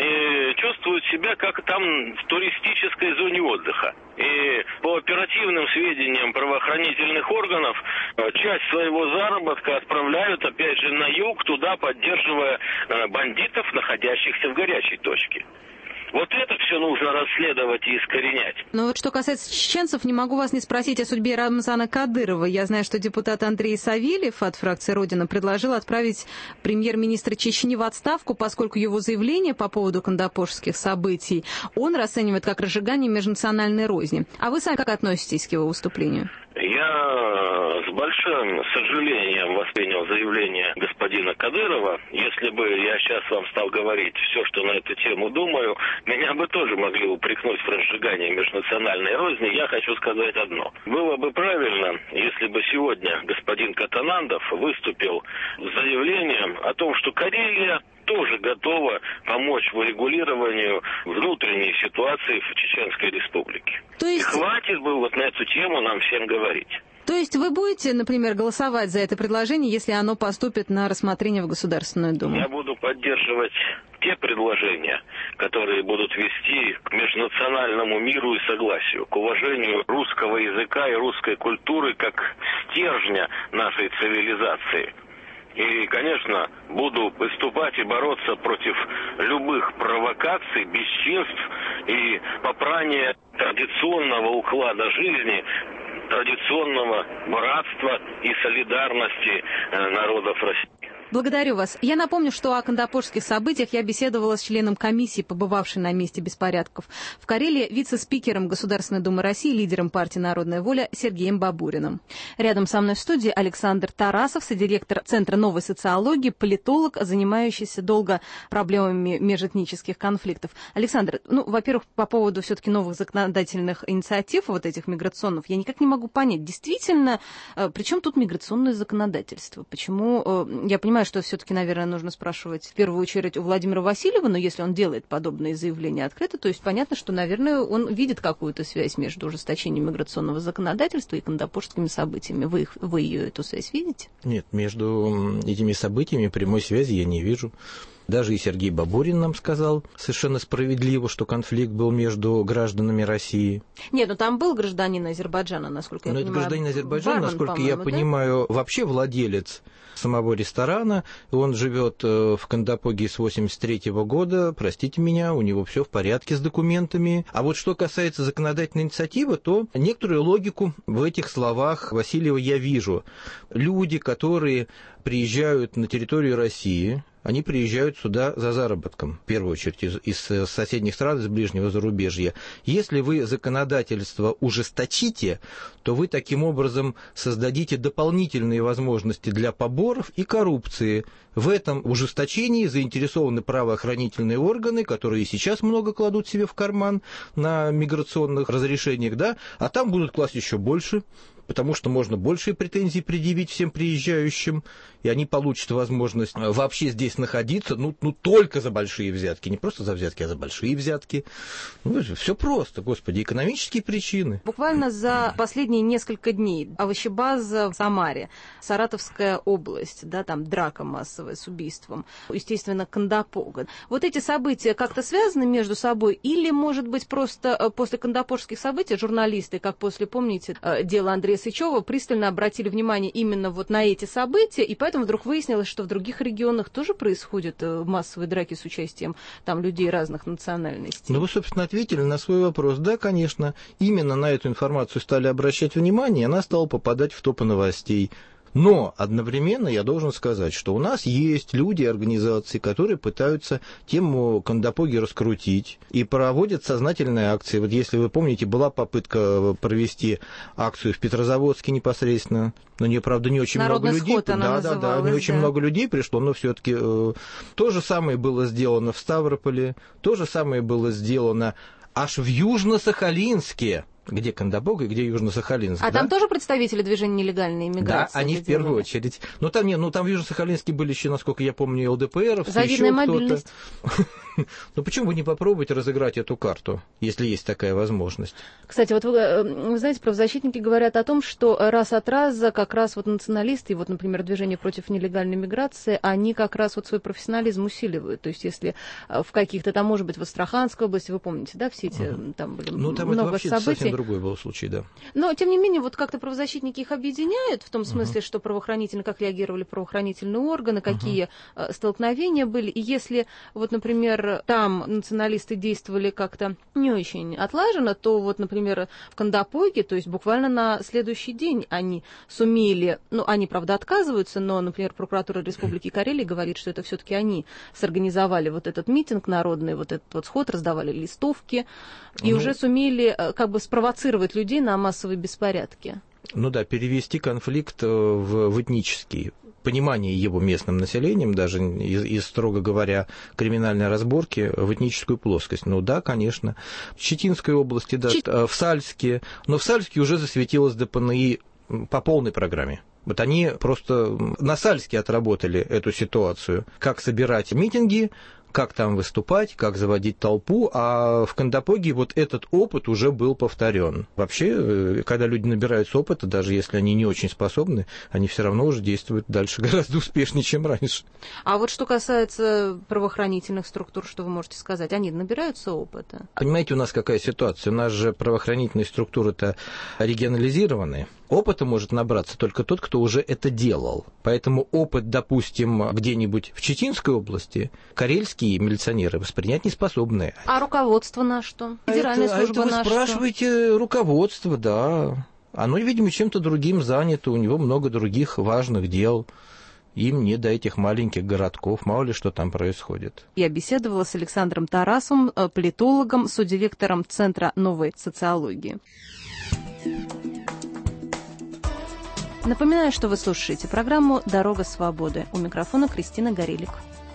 и чувствуют себя как там в туристической зоне отдыха. И по оперативным сведениям правоохранительных органов, часть своего заработка отправляют опять же на юг, туда поддерживая бандитов, находящихся в горячей точке. Вот это все нужно расследовать и искоренять. Но вот что касается чеченцев, не могу вас не спросить о судьбе Рамзана Кадырова. Я знаю, что депутат Андрей Савельев от фракции «Родина» предложил отправить премьер-министра Чечни в отставку, поскольку его заявление по поводу кандапошских событий он расценивает как разжигание межнациональной розни. А вы сами как относитесь к его выступлению? Я с большим сожалением воспринял заявление господина Кадырова. Если бы я сейчас вам стал говорить все, что на эту тему думаю, меня бы тоже могли упрекнуть в разжигании межнациональной розни. Я хочу сказать одно. Было бы правильно, если бы сегодня господин Катанандов выступил с заявлением о том, что Карелия тоже готова помочь в урегулированию внутренней ситуации в Чеченской Республике. То есть... И хватит бы вот на эту тему нам всем говорить. То есть вы будете, например, голосовать за это предложение, если оно поступит на рассмотрение в Государственную Думу? Я буду поддерживать те предложения, которые будут вести к межнациональному миру и согласию, к уважению русского языка и русской культуры как стержня нашей цивилизации. И, конечно, буду выступать и бороться против любых провокаций, бесчинств и попрания традиционного уклада жизни, традиционного братства и солидарности народов России. Благодарю вас. Я напомню, что о кандапожских событиях я беседовала с членом комиссии, побывавшей на месте беспорядков в Карелии, вице-спикером Государственной Думы России, лидером партии «Народная воля» Сергеем Бабуриным. Рядом со мной в студии Александр Тарасов, содиректор Центра новой социологии, политолог, занимающийся долго проблемами межэтнических конфликтов. Александр, во-первых, по поводу все-таки новых законодательных инициатив, вот этих миграционных, я никак не могу понять, действительно, при чем тут миграционное законодательство? Почему? Я понимаю, что все-таки, наверное, нужно спрашивать в первую очередь у Владимира Васильева, но если он делает подобные заявления открыто, то есть понятно, что, наверное, он видит какую-то связь между ужесточением миграционного законодательства и кандапожскими событиями. Вы ее, эту связь, видите? Нет, между этими событиями прямой связи я не вижу. Даже и Сергей Бабурин нам сказал совершенно справедливо, что конфликт был между гражданами России. Нет, там был гражданин Азербайджана, насколько я понимаю. Но это гражданин Азербайджана, Бармен, насколько я понимаю, вообще владелец самого ресторана. Он живет в Кандапоге с 1983 года. Простите меня, у него все в порядке с документами. А вот что касается законодательной инициативы, то некоторую логику в этих словах Васильева я вижу. Люди, которые приезжают на территорию России, они приезжают сюда за заработком, в первую очередь из соседних стран, из ближнего зарубежья. Если вы законодательство ужесточите, то вы таким образом создадите дополнительные возможности для поборов и коррупции. В этом ужесточении заинтересованы правоохранительные органы, которые и сейчас много кладут себе в карман на миграционных разрешениях, да, а там будут класть еще больше, потому что можно большие претензии предъявить всем приезжающим, и они получат возможность вообще здесь находиться, только за большие взятки, не просто за взятки, а за большие взятки. Все просто, господи, экономические причины. Буквально за последние несколько дней овощебаза в Самаре, Саратовская область, да, там драка массовая с убийством, естественно, Кандапога. Вот эти события как-то связаны между собой, или, может быть, просто после кандапожских событий журналисты, как после, помните, дела Андрея Сычева, пристально обратили внимание именно вот на эти события, и поэтому вдруг выяснилось, что в других регионах тоже происходят массовые драки с участием там людей разных национальностей. Вы, собственно, ответили на свой вопрос. Да, конечно, именно на эту информацию стали обращать внимание, и она стала попадать в топы новостей. Но одновременно я должен сказать, что у нас есть люди, организации, которые пытаются тему Кандапоги раскрутить и проводят сознательные акции. Вот если вы помните, была попытка провести акцию в Петрозаводске непосредственно. На нее, правда, не очень Народный много людей. Сход она называлась, не очень много людей пришло, но все-таки то же самое было сделано в Ставрополе, то же самое было сделано аж в Южно-Сахалинске. Где Кандапога и где Южно-Сахалинск. А да? Там тоже представители движения нелегальной иммиграции? Да, они в первую очередь. Но там в Южно-Сахалинске были еще, насколько я помню, ЛДПРовцы, завидная еще мобильность. кто-то. Ну почему бы не попробовать разыграть эту карту, если есть такая возможность? Кстати, вот вы знаете, правозащитники говорят о том, что раз от раза как раз вот националисты, вот, например, движение против нелегальной миграции, они как раз вот свой профессионализм усиливают. То есть если в каких-то там, может быть, в Астраханской области, вы помните, да, все эти там были там много это вообще событий. Совсем другой был случай, да. Но, тем не менее, вот как-то правозащитники их объединяют в том смысле, что как реагировали правоохранительные органы, какие столкновения были. И если, вот, например, там националисты действовали как-то не очень отлаженно, то вот, например, в Кандапоге, то есть буквально на следующий день они сумели, они, правда, отказываются, но, например, прокуратура Республики Карелия говорит, что это все-таки они сорганизовали вот этот митинг народный, вот этот вот сход, раздавали листовки, и уже сумели как бы спровоцировать людей на массовые беспорядки. Перевести конфликт в этнический. Понимание его местным населением, даже из, строго говоря, криминальной разборки в этническую плоскость. Конечно. В Читинской области, да, в Сальске. Но в Сальске уже засветилось ДПНИ по полной программе. Вот они просто на Сальске отработали эту ситуацию. Как собирать митинги, как там выступать, как заводить толпу, а в Кандапоге вот этот опыт уже был повторен. Вообще, когда люди набираются опыта, даже если они не очень способны, они все равно уже действуют дальше гораздо успешнее, чем раньше. А вот что касается правоохранительных структур, что вы можете сказать? Они набираются опыта? Понимаете, у нас какая ситуация? У нас же правоохранительные структуры-то регионализированы. Опыта может набраться только тот, кто уже это делал. Поэтому опыт, допустим, где-нибудь в Читинской области, карельские милиционеры воспринять не способны. А руководство на что? Федеральная служба на что? Вы спрашиваете руководство, да. Оно, видимо, чем-то другим занято, у него много других важных дел. им не до этих маленьких городков, мало ли что там происходит. Я беседовала с Александром Тарасовым, политологом, содиректором Центра новой социологии. Напоминаю, что вы слушаете программу «Дорога свободы». У микрофона Кристина Горелик.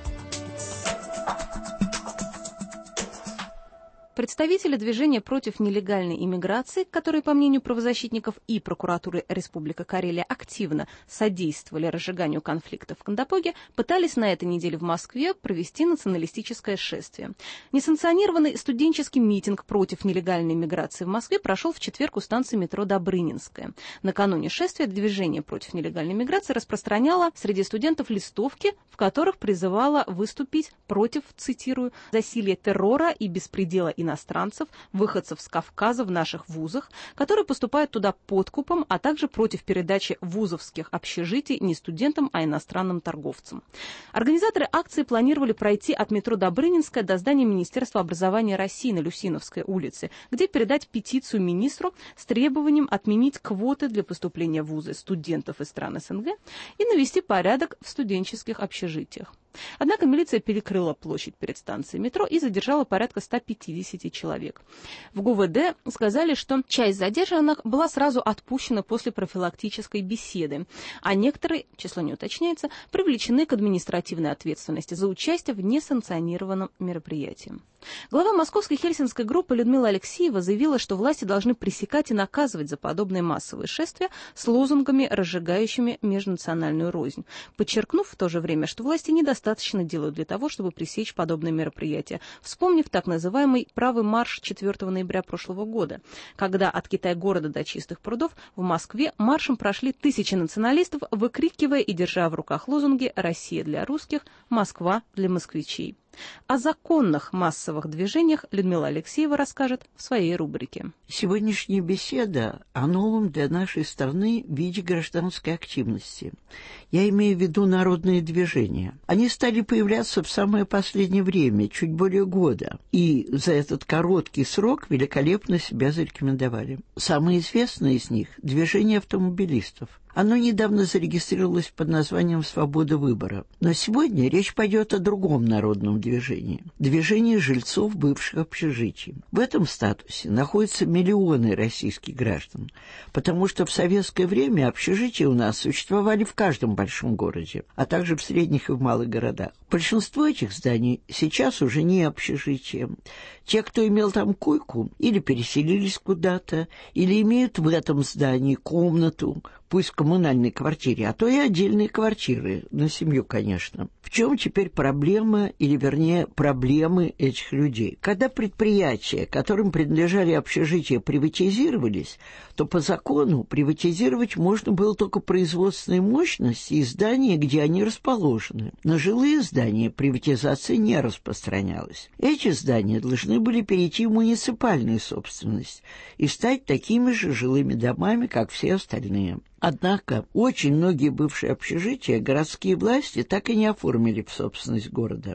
Представители движения против нелегальной иммиграции, которые, по мнению правозащитников и прокуратуры Республики Карелия, активно содействовали разжиганию конфликта в Кандапоге, пытались на этой неделе в Москве провести националистическое шествие. Несанкционированный студенческий митинг против нелегальной иммиграции в Москве прошел в четверг у станции метро Добрынинская. Накануне шествия движение против нелегальной иммиграции распространяло среди студентов листовки, в которых призывало выступить против, цитирую, «засилья террора и беспредела иностранцев, выходцев с Кавказа в наших вузах, которые поступают туда подкупом, а также против передачи вузовских общежитий не студентам, а иностранным торговцам». Организаторы акции планировали пройти от метро Добрынинская до здания Министерства образования России на Люсиновской улице, где передать петицию министру с требованием отменить квоты для поступления в вузы студентов из стран СНГ и навести порядок в студенческих общежитиях. Однако милиция перекрыла площадь перед станцией метро и задержала порядка 150 человек. В ГУВД сказали, что часть задержанных была сразу отпущена после профилактической беседы, а некоторые, число не уточняется, привлечены к административной ответственности за участие в несанкционированном мероприятии. Глава московской хельсинской группы Людмила Алексеева заявила, что власти должны пресекать и наказывать за подобные массовые шествия с лозунгами, разжигающими межнациональную рознь, подчеркнув в то же время, что власти недостаточно делают для того, чтобы пресечь подобные мероприятия, вспомнив так называемый «правый марш» 4 ноября прошлого года, когда от Китай-города до Чистых прудов в Москве маршем прошли тысячи националистов, выкрикивая и держа в руках лозунги «Россия для русских», «Москва для москвичей». О законных массовых движениях Людмила Алексеева расскажет в своей рубрике. Сегодняшняя беседа о новом для нашей страны виде гражданской активности. Я имею в виду народные движения. Они стали появляться в самое последнее время, чуть более года, и за этот короткий срок великолепно себя зарекомендовали. Самое известное из них – движение автомобилистов. Оно недавно зарегистрировалось под названием «Свобода выбора». Но сегодня речь пойдет о другом народном движении – движении жильцов бывших общежитий. В этом статусе находятся миллионы российских граждан, потому что в советское время общежития у нас существовали в каждом большом городе, а также в средних и в малых городах. Большинство этих зданий сейчас уже не общежития. Те, кто имел там койку, или переселились куда-то, или имеют в этом здании комнату, пусть в коммунальной квартире, а то и отдельные квартиры, на семью, конечно. В чем теперь проблема, или вернее проблемы этих людей? Когда предприятия, которым принадлежали общежития, приватизировались, то по закону приватизировать можно было только производственные мощности и здания, где они расположены. На жилые здания приватизация не распространялась. Эти здания должны были перейти в муниципальную собственность и стать такими же жилыми домами, как все остальные. Однако очень многие бывшие общежития городские власти так и не оформили в собственность города.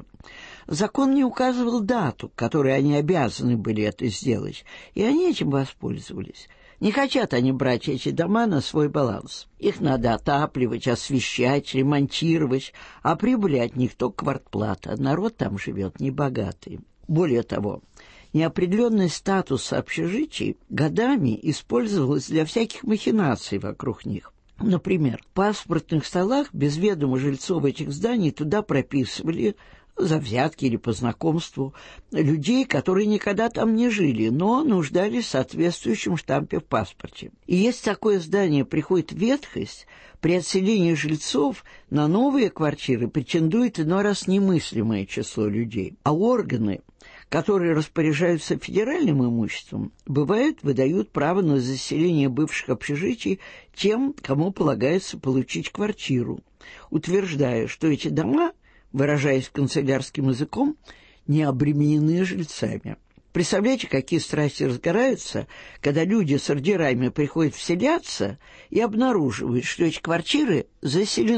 Закон не указывал дату, к которой они обязаны были это сделать, и они этим воспользовались. Не хотят они брать эти дома на свой баланс. Их надо отапливать, освещать, ремонтировать, а прибыли от них только квартплата. Народ там живет небогатый. Более того, неопределенный статус общежитий годами использовался для всяких махинаций вокруг них. Например, в паспортных столах без ведома жильцов этих зданий туда прописывали за взятки или по знакомству людей, которые никогда там не жили, но нуждались в соответствующем штампе в паспорте. И если такое здание приходит в ветхость, при отселении жильцов на новые квартиры претендует иной раз немыслимое число людей, а органы, которые распоряжаются федеральным имуществом, бывают, выдают право на заселение бывших общежитий тем, кому полагается получить квартиру, утверждая, что эти дома, выражаясь канцелярским языком, не обременены жильцами. Представляете, какие страсти разгораются, когда люди с ордерами приходят вселяться и обнаруживают, что эти квартиры заселены.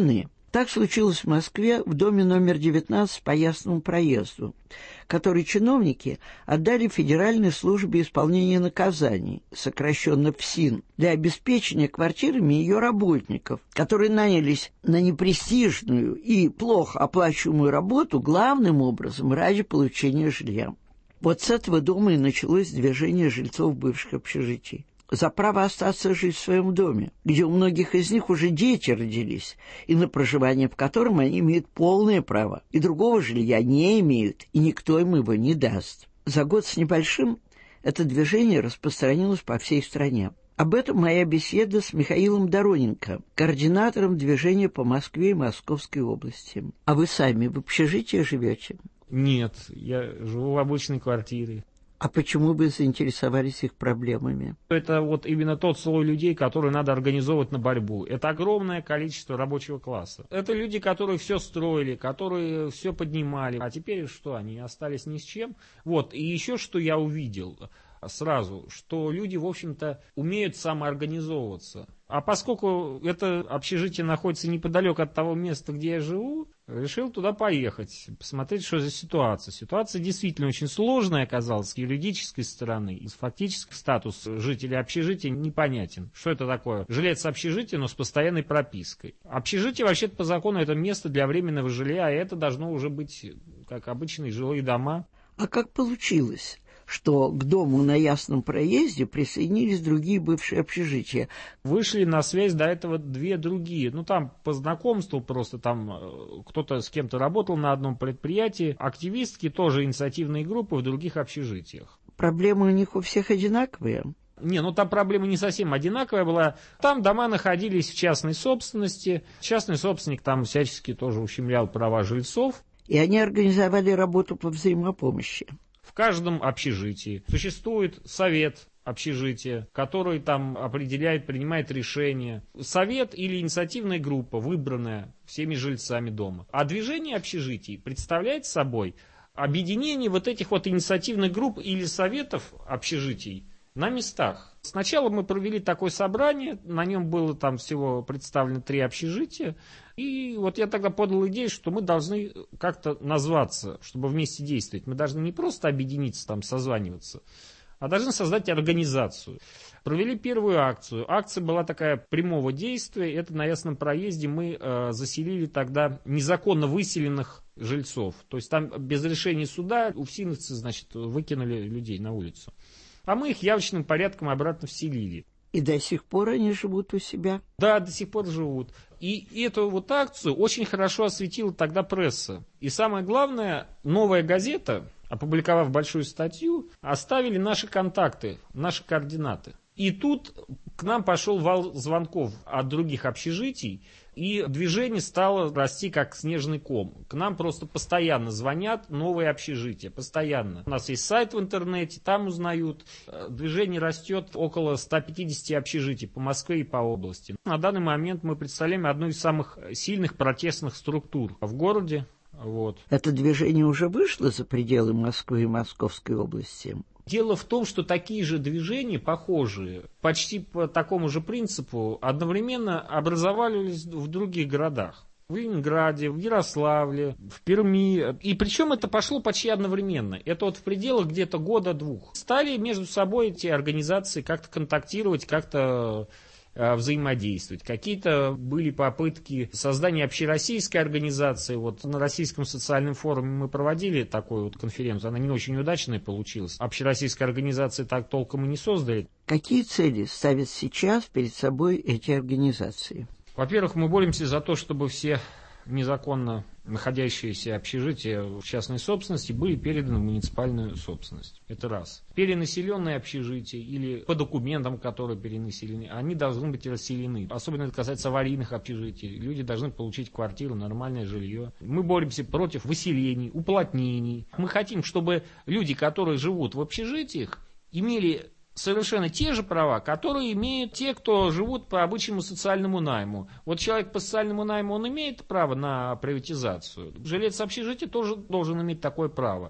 Так случилось в Москве в доме номер 19 по Ясному проезду, который чиновники отдали Федеральной службе исполнения наказаний, сокращенно ФСИН, для обеспечения квартирами ее работников, которые нанялись на непрестижную и плохо оплачиваемую работу главным образом ради получения жилья. Вот с этого дома и началось движение жильцов бывших общежитий за право остаться жить в своем доме, где у многих из них уже дети родились, и на проживание в котором они имеют полное право, и другого жилья не имеют, и никто им его не даст. За год с небольшим это движение распространилось по всей стране. Об этом моя беседа с Михаилом Дороненко, координатором движения по Москве и Московской области. А вы сами в общежитии живете? Нет, я живу в обычной квартире. А почему вы заинтересовались их проблемами? Это вот именно тот слой людей, который надо организовывать на борьбу. Это огромное количество рабочего класса. Это люди, которые все строили, которые все поднимали. А теперь что, они остались ни с чем? Вот, и еще что я увидел сразу, что люди, в общем-то, умеют самоорганизовываться. А поскольку это общежитие находится неподалеку от того места, где я живу, решил туда поехать, посмотреть, что за ситуация. Ситуация действительно очень сложная оказалась с юридической стороны. И фактически статус жителя общежития непонятен. Что это такое? Жилец общежития, но с постоянной пропиской. Общежитие вообще-то по закону это место для временного жилья, и это должно уже быть как обычные жилые дома. А как получилось, что к дому на Ясном проезде присоединились другие бывшие общежития? Вышли на связь до этого две другие. Ну, там по знакомству просто, там кто-то с кем-то работал на одном предприятии. Активистки, тоже инициативные группы в других общежитиях. Проблемы у них у всех одинаковые? Не, ну там проблема не совсем одинаковая была. Там дома находились в частной собственности. Частный собственник там всячески тоже ущемлял права жильцов. И они организовали работу по взаимопомощи. В каждом общежитии существует совет общежития, который там определяет, принимает решения. Совет или инициативная группа, выбранная всеми жильцами дома. А движение общежитий представляет собой объединение вот этих вот инициативных групп или советов общежитий на местах. Сначала мы провели такое собрание, на нем было там всего представлено 3 общежития. И вот я тогда подал идею, что мы должны как-то назваться, чтобы вместе действовать. Мы должны не просто объединиться, там, созваниваться, а должны создать организацию. Провели первую акцию. Акция была такая прямого действия. Это на Ясном проезде мы заселили тогда незаконно выселенных жильцов. То есть там без решения суда уфсиновцы, значит, выкинули людей на улицу. А мы их явочным порядком обратно вселили. И до сих пор они живут у себя? Да, до сих пор живут. И эту вот акцию очень хорошо осветила тогда пресса. И самое главное, «Новая газета», опубликовав большую статью, оставили наши контакты, наши координаты. И тут к нам пошел вал звонков от других общежитий, и движение стало расти как снежный ком. К нам просто постоянно звонят новые общежития, постоянно. У нас есть сайт в интернете, там узнают. Движение растет, около 150 общежитий по Москве и по области. На данный момент мы представляем одну из самых сильных протестных структур в городе. Вот. Это движение уже вышло за пределы Москвы и Московской области? Дело в том, что такие же движения, похожие, почти по такому же принципу, одновременно образовались в других городах. В Ленинграде, в Ярославле, в Перми. И причем это пошло почти одновременно. Это вот в пределах где-то года-двух. Стали между собой эти организации как-то контактировать, как-то взаимодействовать. Какие-то были попытки создания общероссийской организации. Вот на Российском социальном форуме мы проводили такую вот конференцию. Она не очень удачная получилась. Общероссийской организации так толком и не создали. Какие цели ставят сейчас перед собой эти организации? Во-первых, мы боремся за то, чтобы все незаконно находящиеся общежития в частной собственности были переданы в муниципальную собственность. Это раз. Перенаселенные общежития или по документам, которые перенаселены, они должны быть расселены. Особенно это касается аварийных общежитий. Люди должны получить квартиру, нормальное жилье. Мы боремся против выселений, уплотнений. Мы хотим, чтобы люди, которые живут в общежитиях, имели совершенно те же права, которые имеют те, кто живут по обычному социальному найму. Вот человек по социальному найму, он имеет право на приватизацию. Жилец общежития тоже должен иметь такое право.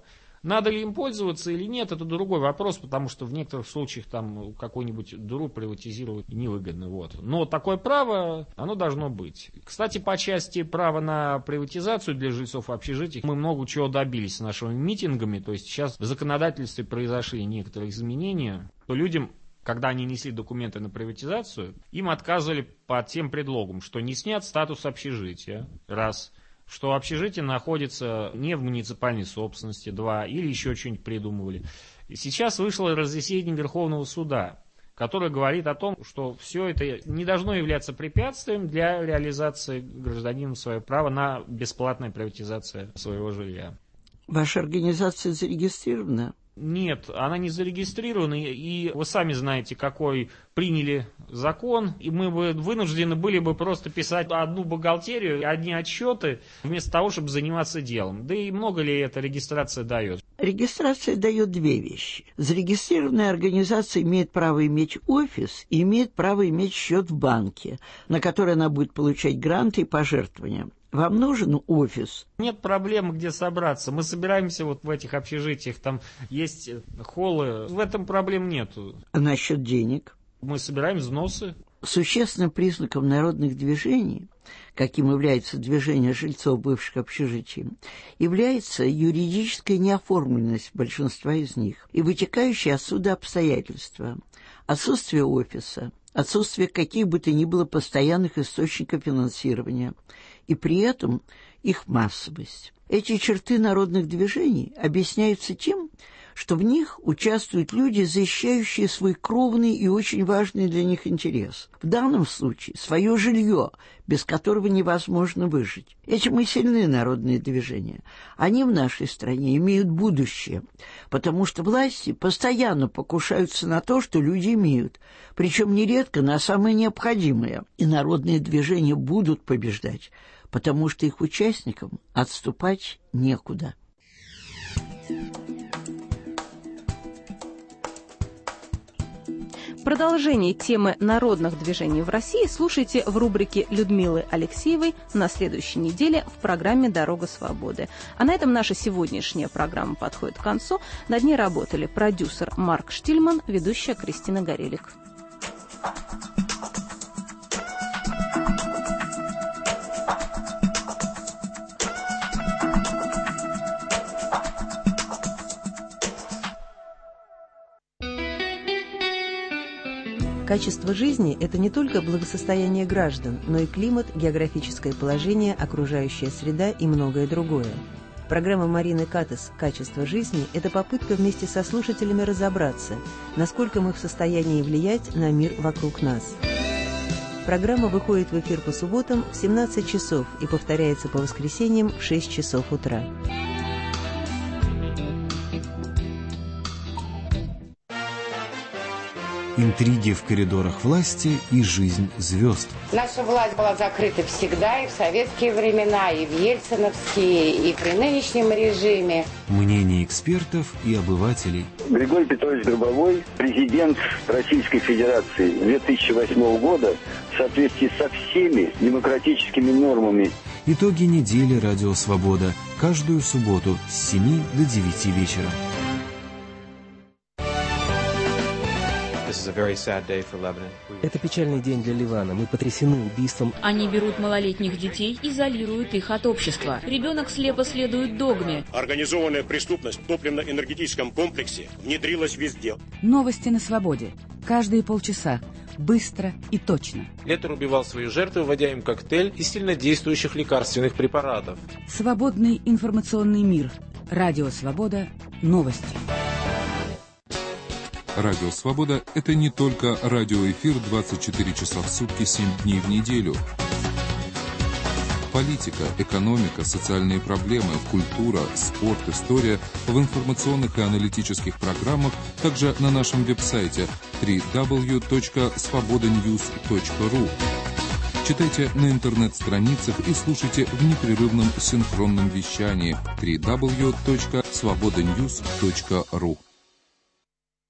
Надо ли им пользоваться или нет, это другой вопрос, потому что в некоторых случаях там какую-нибудь дыру приватизировать невыгодно. Вот. Но такое право, оно должно быть. Кстати, по части права на приватизацию для жильцов общежитий мы много чего добились с нашими митингами. То есть сейчас в законодательстве произошли некоторые изменения, то людям, когда они несли документы на приватизацию, им отказывали под тем предлогом, что не снят статус общежития, раз, что общежитие находится не в муниципальной собственности, два, или еще что-нибудь придумывали. И сейчас вышло разъяснение Верховного суда, которое говорит о том, что все это не должно являться препятствием для реализации гражданина своего права на бесплатную приватизацию своего жилья. Ваша организация зарегистрирована? Нет, она не зарегистрирована, и вы сами знаете, какой приняли закон, и мы бы вынуждены были бы просто писать одну бухгалтерию, одни отчеты, вместо того, чтобы заниматься делом. Да и много ли эта регистрация дает? Регистрация дает две вещи. Зарегистрированная организация имеет право иметь офис и имеет право иметь счет в банке, на который она будет получать гранты и пожертвования. Вам нужен офис? Нет проблем, где собраться. Мы собираемся вот в этих общежитиях, там есть холлы. В этом проблем нету. А насчет денег? Мы собираем взносы. Существенным признаком народных движений, каким является движение жильцов бывших общежитий, является юридическая неоформленность большинства из них и вытекающие отсюда обстоятельства. Отсутствие офиса, отсутствие каких бы то ни было постоянных источников финансирования, и при этом их массовость. Эти черты народных движений объясняются тем, что в них участвуют люди, защищающие свой кровный и очень важный для них интерес. В данном случае свое жилье, без которого невозможно выжить. Этим и сильны народные движения. Они в нашей стране имеют будущее, потому что власти постоянно покушаются на то, что люди имеют, причем нередко на самое необходимое. И народные движения будут побеждать, потому что их участникам отступать некуда. Продолжение темы народных движений в России слушайте в рубрике Людмилы Алексеевой на следующей неделе в программе «Дорога свободы». А на этом наша сегодняшняя программа подходит к концу. Над ней работали продюсер Марк Штильман, ведущая Кристина Горелик. Качество жизни – это не только благосостояние граждан, но и климат, географическое положение, окружающая среда и многое другое. Программа Марины Катас «Качество жизни» – это попытка вместе со слушателями разобраться, насколько мы в состоянии влиять на мир вокруг нас. Программа выходит в эфир по субботам в 17 часов и повторяется по воскресеньям в 6 часов утра. Интриги в коридорах власти и жизнь звезд. Наша власть была закрыта всегда, и в советские времена, и в ельциновские, и при нынешнем режиме. Мнения экспертов и обывателей. Григорий Петрович Гробовой, президент Российской Федерации 2008 года, в соответствии со всеми демократическими нормами. Итоги недели «Радио Свобода» каждую субботу с 7 до 9 вечера. Это печальный день для Ливана. Мы потрясены убийством. Они берут малолетних детей, изолируют их от общества. Ребенок слепо следует догме. Организованная преступность в топливно-энергетическом комплексе внедрилась везде. Новости на свободе. Каждые полчаса. Быстро и точно. Летер убивал свою жертву, вводя им коктейль из сильнодействующих лекарственных препаратов. Свободный информационный мир. Радио Свобода. Новости. Радио Свобода – это не только радиоэфир 24 часа в сутки, 7 дней в неделю. Политика, экономика, социальные проблемы, культура, спорт, история в информационных и аналитических программах, также на нашем веб-сайте www.svobodanews.ru. Читайте на интернет-страницах и слушайте в непрерывном синхронном вещании www.svobodanews.ru.